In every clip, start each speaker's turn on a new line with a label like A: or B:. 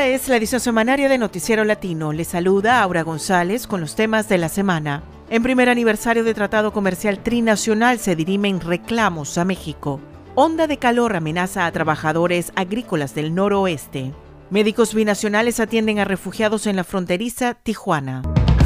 A: es la edición semanaria de Noticiero Latino. Les saluda Aura González con los temas de la semana. En primer aniversario de Tratado Comercial Trinacional se dirimen reclamos a México. Onda de calor amenaza a trabajadores agrícolas del noroeste. Médicos binacionales atienden a refugiados en la fronteriza Tijuana.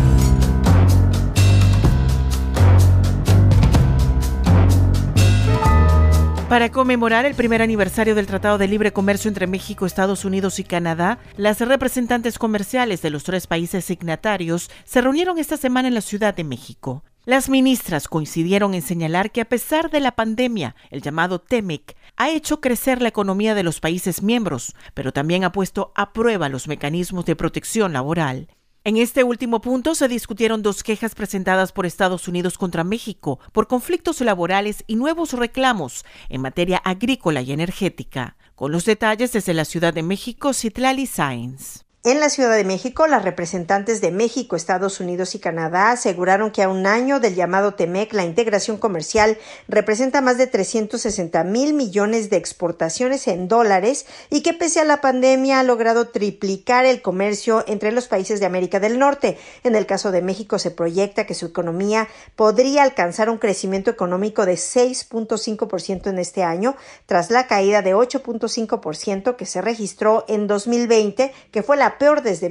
A: Para conmemorar el primer aniversario del Tratado de Libre Comercio entre México, Estados Unidos y Canadá, las representantes comerciales de los tres países signatarios se reunieron esta semana en la Ciudad de México. Las ministras coincidieron en señalar que a pesar de la pandemia, el llamado TEMEC ha hecho crecer la economía de los países miembros, pero también ha puesto a prueba los mecanismos de protección laboral. En este último punto se discutieron dos quejas presentadas por Estados Unidos contra México por conflictos laborales y nuevos reclamos en materia agrícola y energética. Con los detalles desde la Ciudad de México, Citlali Sáenz.
B: En la Ciudad de México, las representantes de México, Estados Unidos y Canadá aseguraron que a un año del llamado TEMEC, la integración comercial representa más de 360,000 millones de exportaciones en dólares y que pese a la pandemia ha logrado triplicar el comercio entre los países de América del Norte. En el caso de México se proyecta que su economía podría alcanzar un crecimiento económico de 6.5% en este año, tras la caída de 8.5% que se registró en 2020, que fue la peor desde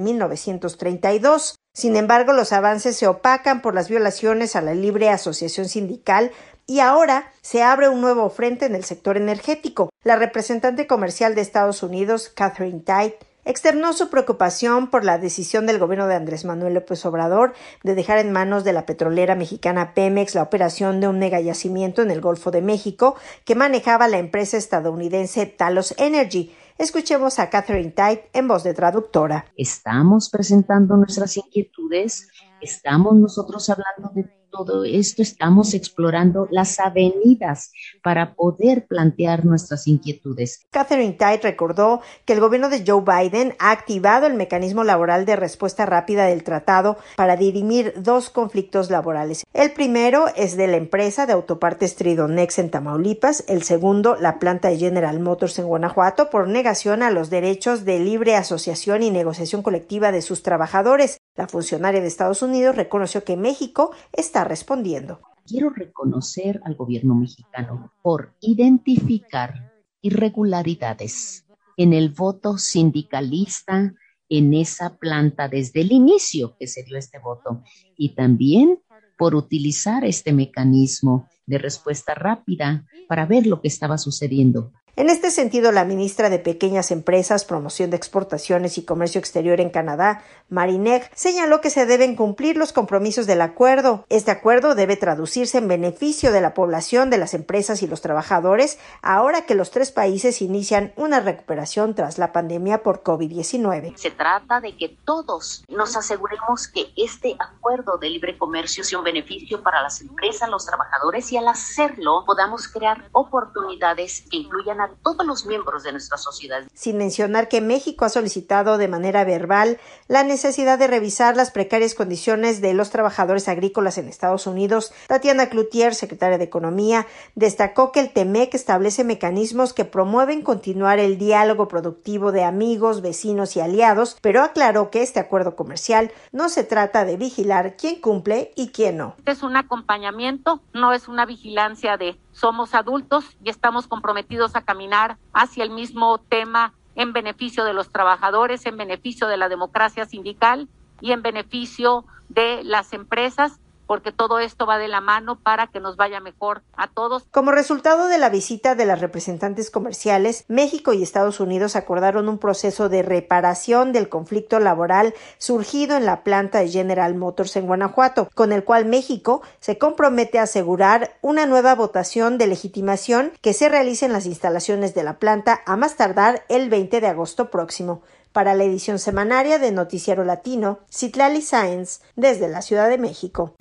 B: 1932. Sin embargo, los avances se opacan por las violaciones a la libre asociación sindical y ahora se abre un nuevo frente en el sector energético. La representante comercial de Estados Unidos, Katherine Tai, externó su preocupación por la decisión del gobierno de Andrés Manuel López Obrador de dejar en manos de la petrolera mexicana Pemex la operación de un megayacimiento en el Golfo de México que manejaba la empresa estadounidense Talos Energy. Escuchemos a Katherine Tai en voz de traductora.
C: Estamos presentando nuestras inquietudes, estamos nosotros hablando de todo esto, estamos explorando las avenidas para poder plantear nuestras inquietudes.
B: Katherine Tai recordó que el gobierno de Joe Biden ha activado el mecanismo laboral de respuesta rápida del tratado para dirimir dos conflictos laborales. El primero es de la empresa de autopartes Tridonex en Tamaulipas, el segundo, la planta de General Motors en Guanajuato, por negación a los derechos de libre asociación y negociación colectiva de sus trabajadores. La funcionaria de Estados Unidos reconoció que México está respondiendo.
C: Quiero reconocer al gobierno mexicano por identificar irregularidades en el voto sindicalista en esa planta desde el inicio que se dio este voto y también por utilizar este mecanismo de respuesta rápida para ver lo que estaba sucediendo.
B: En este sentido, la ministra de Pequeñas Empresas, Promoción de Exportaciones y Comercio Exterior en Canadá, Marie Neg, señaló que se deben cumplir los compromisos del acuerdo. Este acuerdo debe traducirse en beneficio de la población, de las empresas y los trabajadores, ahora que los tres países inician una recuperación tras la pandemia por COVID-19.
C: Se trata de que todos nos aseguremos que este acuerdo de libre comercio sea un beneficio para las empresas, los trabajadores y al hacerlo podamos crear oportunidades que incluyan a todos los miembros de nuestra sociedad.
B: Sin mencionar que México ha solicitado de manera verbal la necesidad de revisar las precarias condiciones de los trabajadores agrícolas en Estados Unidos, Tatiana Cloutier, secretaria de Economía, destacó que el TEMEC establece mecanismos que promueven continuar el diálogo productivo de amigos, vecinos y aliados, pero aclaró que este acuerdo comercial no se trata de vigilar quién cumple y quién no.
D: Este es un acompañamiento, no es una vigilancia de somos adultos y estamos comprometidos a caminar hacia el mismo tema en beneficio de los trabajadores, en beneficio de la democracia sindical y en beneficio de las empresas, porque todo esto va de la mano para que nos vaya mejor a todos.
B: Como resultado de la visita de las representantes comerciales, México y Estados Unidos acordaron un proceso de reparación del conflicto laboral surgido en la planta de General Motors en Guanajuato, con el cual México se compromete a asegurar una nueva votación de legitimación que se realice en las instalaciones de la planta a más tardar el 20 de agosto próximo. Para la edición semanaria de Noticiero Latino, Citlali Sáenz, desde la Ciudad de México.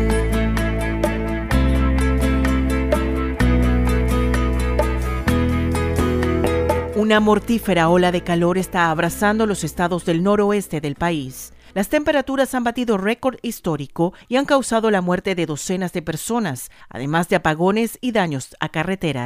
A: Una mortífera ola de calor está abrazando los estados del noroeste del país. Las temperaturas han batido récord histórico y han causado la muerte de docenas de personas, además de apagones y daños a carreteras.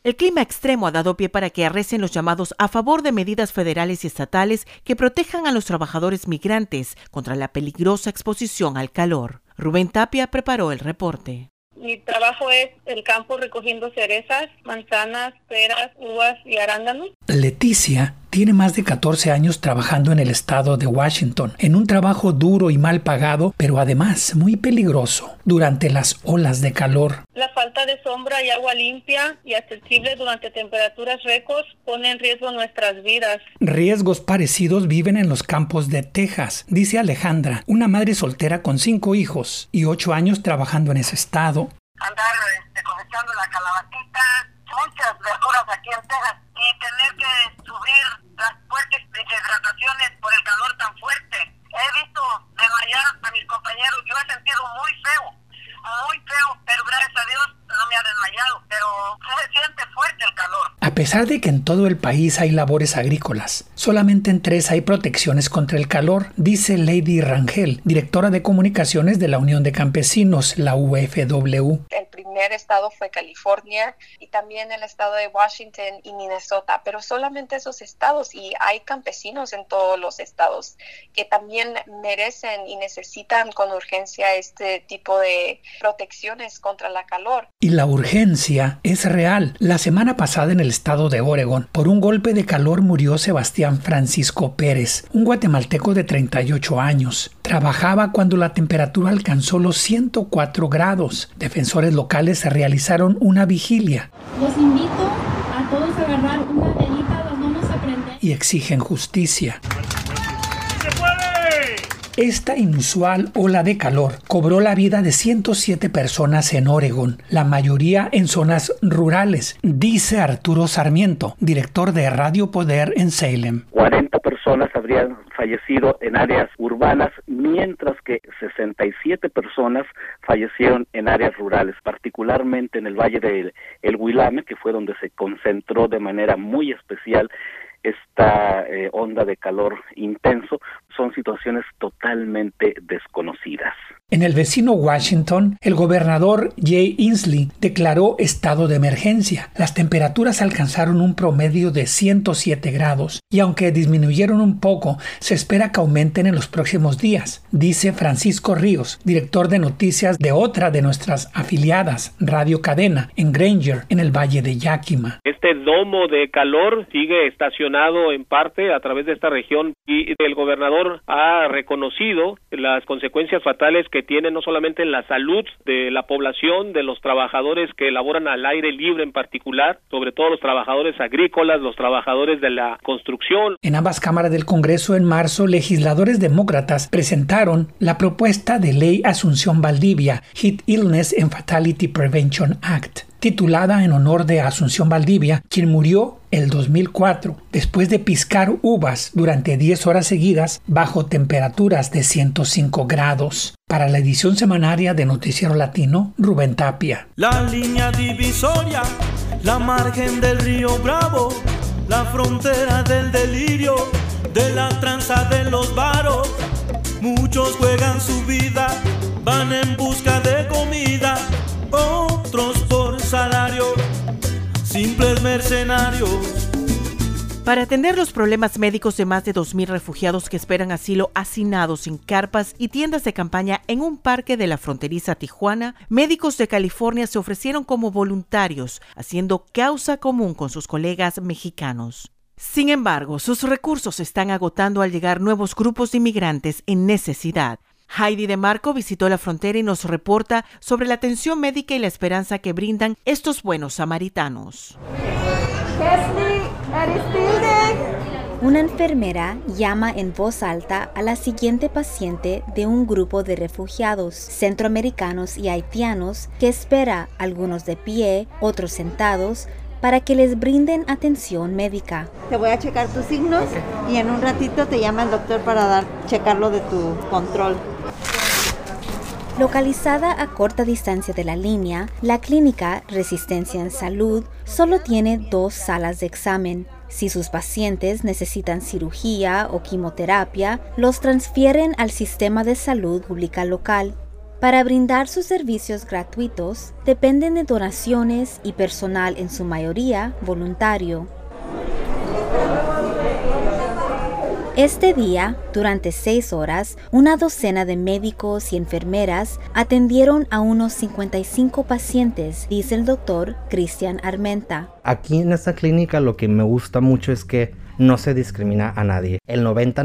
A: El clima extremo ha dado pie para que arrecen los llamados a favor de medidas federales y estatales que protejan a los trabajadores migrantes contra la peligrosa exposición al calor. Rubén Tapia preparó el reporte.
E: Mi trabajo es el campo recogiendo cerezas, manzanas, peras, uvas y arándanos.
F: Leticia tiene más de 14 años trabajando en el estado de Washington, en un trabajo duro y mal pagado, pero además muy peligroso durante las olas de calor.
E: La falta de sombra y agua limpia y accesible durante temperaturas récords pone en riesgo nuestras vidas.
F: Riesgos parecidos viven en los campos de Texas, dice Alejandra, una madre soltera con 5 hijos y 8 años trabajando en ese estado.
G: Andar cosechando la calabacita, muchas verduras aquí en Texas, y tener que subir las fuertes deshidrataciones por el calor tan fuerte. He visto desmayar a mis compañeros, yo he sentido muy feo, pero gracias a Dios no me ha desmayado, pero se siente fuerte el calor.
F: A pesar de que en todo el país hay labores agrícolas, solamente en 3 hay protecciones contra el calor, dice Lady Rangel, directora de comunicaciones de la Unión de Campesinos, la UFW.
H: El primer estado fue California y también el estado de Washington y Minnesota, pero solamente esos estados, y hay campesinos en todos los estados que también merecen y necesitan con urgencia este tipo de protecciones contra la calor.
F: Y la urgencia es real. La semana pasada en el estado de Oregon, por un golpe de calor murió Sebastián Francisco Pérez, un guatemalteco de 38 años. Trabajaba cuando la temperatura alcanzó los 104 grados. Defensores locales realizaron una vigilia.
I: Los invito a todos a agarrar una velita, las vamos a prender.
F: Y exigen justicia. Esta inusual ola de calor cobró la vida de 107 personas en Oregón, la mayoría en zonas rurales, dice Arturo Sarmiento, director de Radio Poder en Salem.
J: 40 personas habrían fallecido en áreas urbanas, mientras que 67 personas fallecieron en áreas rurales, particularmente en el Valle del Willamette, que fue donde se concentró de manera muy especial esta onda de calor intenso. Son situaciones totalmente desconocidas.
F: En el vecino Washington, el gobernador Jay Inslee declaró estado de emergencia. Las temperaturas alcanzaron un promedio de 107 grados y aunque disminuyeron un poco, se espera que aumenten en los próximos días, dice Francisco Ríos, director de noticias de otra de nuestras afiliadas, Radio Cadena, en Granger, en el Valle de Yakima.
K: Este domo de calor sigue estacionado en parte a través de esta región y el gobernador ha reconocido las consecuencias fatales que tiene no solamente en la salud de la población, de los trabajadores que laboran al aire libre en particular, sobre todo los trabajadores agrícolas, los trabajadores de la construcción.
F: En ambas cámaras del Congreso en marzo, legisladores demócratas presentaron la propuesta de ley Asunción Valdivia, Heat Illness and Fatality Prevention Act, titulada en honor de Asunción Valdivia, quien murió el 2004 después de piscar uvas durante 10 horas seguidas bajo temperaturas de 105 grados. Para la edición semanaria de Noticiero Latino, Rubén Tapia.
L: La línea divisoria, la margen del río Bravo, la frontera del delirio, de la tranza de los varos. Muchos juegan su vida, van en busca de comida, otros por salario, simples mercenarios.
A: Para atender los problemas médicos de más de 2,000 refugiados que esperan asilo hacinados en carpas y tiendas de campaña en un parque de la fronteriza Tijuana, médicos de California se ofrecieron como voluntarios, haciendo causa común con sus colegas mexicanos. Sin embargo, sus recursos se están agotando al llegar nuevos grupos de inmigrantes en necesidad. Heidi DeMarco visitó la frontera y nos reporta sobre la atención médica y la esperanza que brindan estos buenos samaritanos.
M: Una enfermera llama en voz alta a la siguiente paciente de un grupo de refugiados centroamericanos y haitianos que espera, algunos de pie, otros sentados, para que les brinden atención médica.
N: Te voy a checar tus signos y en un ratito te llama el doctor para checarlo de tu control.
M: Localizada a corta distancia de la línea, la clínica Resistencia en Salud solo tiene 2 salas de examen. Si sus pacientes necesitan cirugía o quimioterapia, los transfieren al sistema de salud pública local. Para brindar sus servicios gratuitos, dependen de donaciones y personal en su mayoría voluntario. Este día, durante 6 horas, una docena de médicos y enfermeras atendieron a unos 55 pacientes, dice el doctor Cristian Armenta.
O: Aquí en esta clínica lo que me gusta mucho es que no se discrimina a nadie. El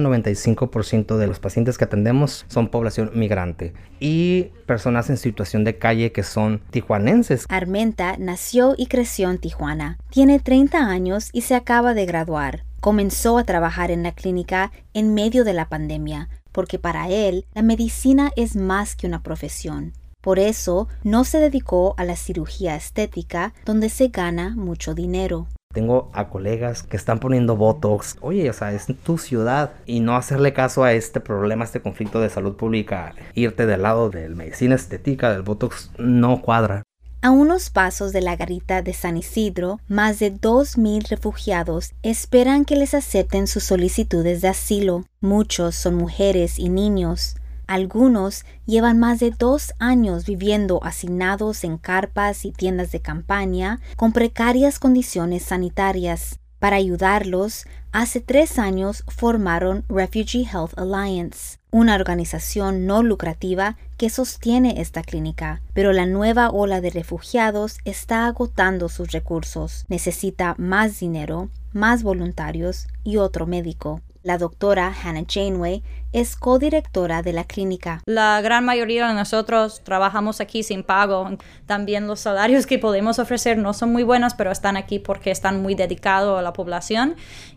O: 90-95% de los pacientes que atendemos son población migrante y personas en situación de calle que son tijuanenses.
M: Armenta nació y creció en Tijuana. Tiene 30 años y se acaba de graduar. Comenzó a trabajar en la clínica en medio de la pandemia, porque para él la medicina es más que una profesión. Por eso no se dedicó a la cirugía estética, donde se gana mucho dinero.
O: Tengo a colegas que están poniendo Botox. Oye, o sea, es tu ciudad. Y no hacerle caso a este problema, a este conflicto de salud pública, irte del lado de la medicina estética, del Botox, no cuadra.
M: A unos pasos de la garita de San Isidro, más de 2,000 refugiados esperan que les acepten sus solicitudes de asilo. Muchos son mujeres y niños. Algunos llevan más de 2 años viviendo hacinados en carpas y tiendas de campaña con precarias condiciones sanitarias. Para ayudarlos, hace 3 años formaron Refugee Health Alliance, una organización no lucrativa que sostiene esta clínica. Pero la nueva ola de refugiados está agotando sus recursos. Necesita más dinero, más voluntarios y otro médico. La doctora Hannah Janeway es codirectora de la clínica.
P: La gran mayoría de nosotros trabajamos aquí sin pago. También los salarios que podemos ofrecer no son muy buenos, pero están aquí porque están muy dedicados a la población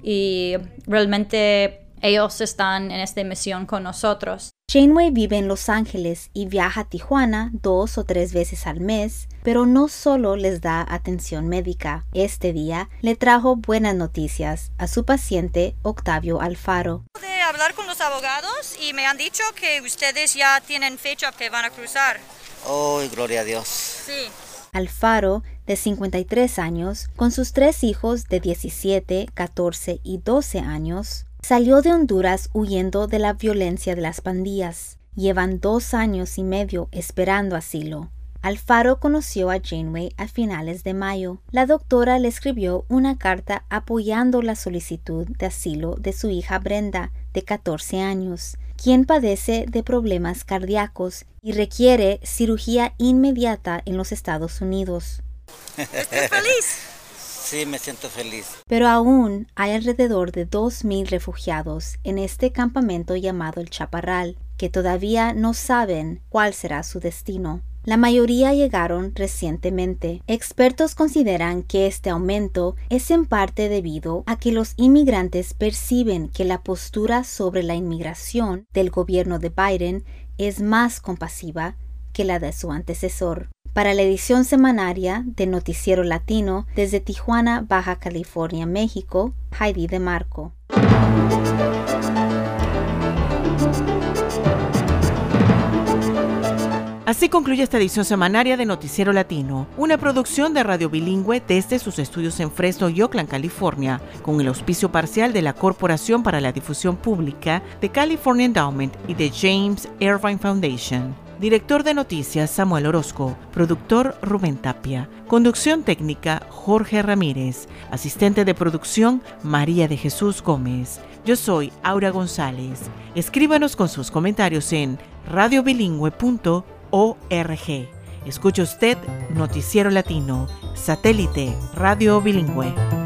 P: y realmente ellos están en esta misión con nosotros.
M: Janeway vive en Los Ángeles y viaja a Tijuana 2 o 3 veces al mes, pero no solo les da atención médica. Este día le trajo buenas noticias a su paciente Octavio Alfaro.
Q: De hablar con los abogados y me han dicho que ustedes ya tienen fecha que van a cruzar.
R: Oh, gloria a Dios.
Q: Sí.
M: Alfaro, de 53 años, con sus 3 hijos de 17, 14 y 12 años, salió de Honduras huyendo de la violencia de las pandillas. Llevan 2 años y medio esperando asilo. Alfaro conoció a Janeway a finales de mayo. La doctora le escribió una carta apoyando la solicitud de asilo de su hija Brenda, de 14 años, quien padece de problemas cardíacos y requiere cirugía inmediata en los Estados Unidos.
Q: ¿Estás feliz?
R: Sí, me siento feliz.
M: Pero aún hay alrededor de 2,000 refugiados en este campamento llamado El Chaparral, que todavía no saben cuál será su destino. La mayoría llegaron recientemente. Expertos consideran que este aumento es en parte debido a que los inmigrantes perciben que la postura sobre la inmigración del gobierno de Biden es más compasiva que la de su antecesor. Para la edición semanaria de Noticiero Latino, desde Tijuana, Baja California, México, Heidi de Marco.
A: Así concluye esta edición semanaria de Noticiero Latino, una producción de Radio Bilingüe desde sus estudios en Fresno y Oakland, California, con el auspicio parcial de la Corporación para la Difusión Pública, de California Endowment y de James Irvine Foundation. Director de Noticias, Samuel Orozco. Productor, Rubén Tapia. Conducción técnica, Jorge Ramírez. Asistente de producción, María de Jesús Gómez. Yo soy Aura González. Escríbanos con sus comentarios en radiobilingüe.org. Escuche usted Noticiero Latino, satélite Radio Bilingüe.